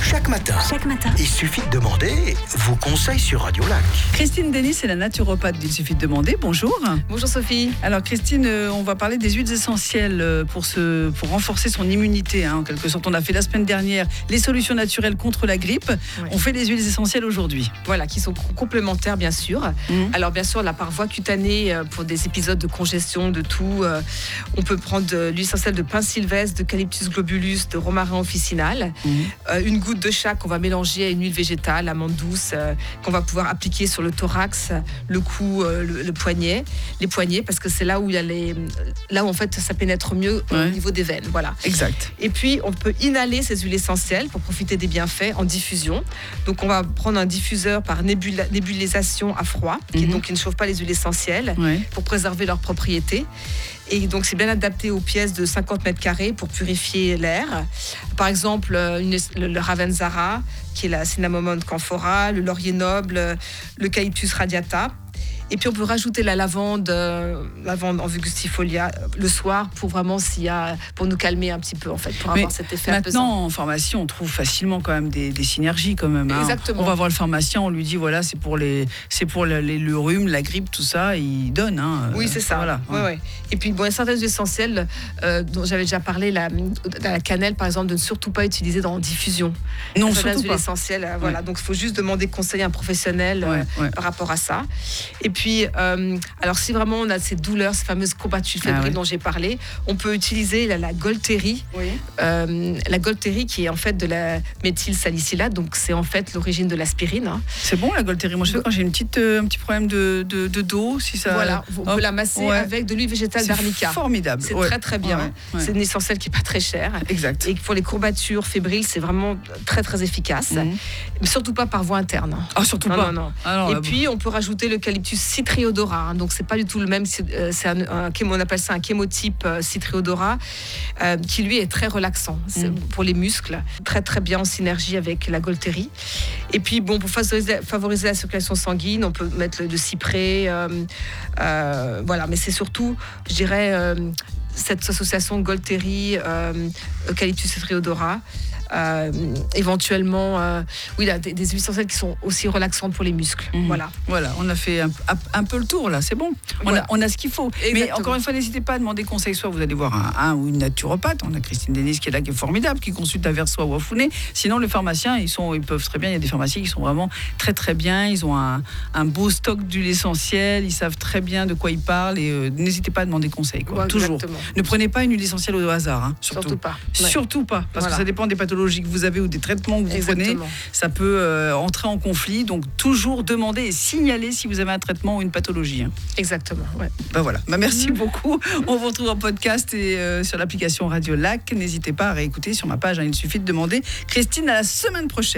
Chaque matin, il suffit de demander vos conseils sur Radio Lac. Christine Denis est la naturopathe d'Il suffit de demander. Bonjour. Bonjour Sophie. Alors Christine, on va parler des huiles essentielles pour renforcer son immunité. En quelque sorte, on a fait la semaine dernière les solutions naturelles contre la grippe. Ouais. On fait les huiles essentielles aujourd'hui. Voilà, qui sont complémentaires bien sûr. Alors bien sûr, la par voie cutanée, pour des épisodes de congestion, de toux, on peut prendre l'huile essentielle de pin sylvestre, d'eucalyptus globulus, de romarin officinal. Une goutte de chaque qu'on va mélanger à une huile végétale, amande douce, qu'on va pouvoir appliquer sur le thorax, le cou, le poignet, les poignets, parce que c'est là où il y a là où en fait ça pénètre mieux au niveau des veines. Voilà. Exact. Et puis on peut inhaler ces huiles essentielles pour profiter des bienfaits en diffusion. Donc on va prendre un diffuseur par nébulisation à froid, qui ne chauffe pas les huiles essentielles, pour préserver leurs propriétés. Et donc, c'est bien adapté aux pièces de 50 mètres carrés pour purifier l'air. Par exemple, le Ravensara, qui est la Cinnamomum camphora, le laurier noble, l'Eucalyptus radiata. Et puis, on peut rajouter la lavande en Angustifolia le soir pour nous calmer un petit peu, en fait, pour avoir cet effet apaisant. Maintenant, en pharmacie, on trouve facilement quand même des synergies quand même. Exactement. On va voir le pharmacien, on lui dit voilà, c'est pour le rhume, la grippe, tout ça, il donne. Oui, c'est ça. Voilà. Ouais. Et puis, il y a certaines huiles essentielles dont j'avais déjà parlé, la cannelle, par exemple, de ne surtout pas utiliser dans diffusion. Non, certaines surtout huiles pas. Essentielles, voilà. Donc, il faut juste demander conseil à un professionnel par rapport à ça. Et puis, alors si vraiment on a ces douleurs, ces fameuses courbatures fébriles dont j'ai parlé, on peut utiliser la Golteri. La Golteri qui est en fait de la méthylsalicylate, donc c'est en fait l'origine de l'aspirine. C'est bon la Golteri. Moi je sais quand j'ai un petit problème de dos, si ça. Voilà, on peut la masser avec de l'huile végétale d'arnica. Formidable. C'est très très bien. C'est une essentielle qui est pas très chère. Exact. Et pour les courbatures fébriles, c'est vraiment très très efficace. Mais surtout pas par voie interne. Ah surtout pas. Non. Alors, et puis on peut rajouter l'eucalyptus citriodora. Donc c'est pas du tout le même. C'est on appelle ça un chémotype citriodora, qui lui est très relaxant. C'est pour les muscles, très très bien en synergie avec la Golteri. Et puis bon, pour favoriser la circulation sanguine, on peut mettre le cyprès. Voilà, mais c'est surtout, je dirais, cette association Golteri, Eucalyptus citriodora. Éventuellement des huiles essentielles qui sont aussi relaxantes pour les muscles. Voilà, on a fait un peu le tour là, c'est bon. On a ce qu'il faut. Exactement. Mais encore une fois, n'hésitez pas à demander conseil. Soit vous allez voir un ou une naturopathe. On a Christine Denis qui est là, qui est formidable, qui consulte à Versoix ou à Founé. Sinon, les pharmaciens, ils peuvent très bien. Il y a des pharmaciens qui sont vraiment très très bien. Ils ont un beau stock d'huiles essentielles. Ils savent très bien de quoi ils parlent. Et n'hésitez pas à demander conseil. Toujours. Exactement. Ne prenez pas une huile essentielle au hasard. Surtout pas. Surtout pas, parce que ça dépend des pathologies que vous avez ou des traitements que vous prenez, ça peut entrer en conflit. Donc toujours demander et signaler si vous avez un traitement ou une pathologie. Exactement. Voilà. Merci beaucoup. On vous retrouve en podcast et sur l'application Radio Lac. N'hésitez pas à réécouter sur ma page. Il suffit de demander. Christine, à la semaine prochaine.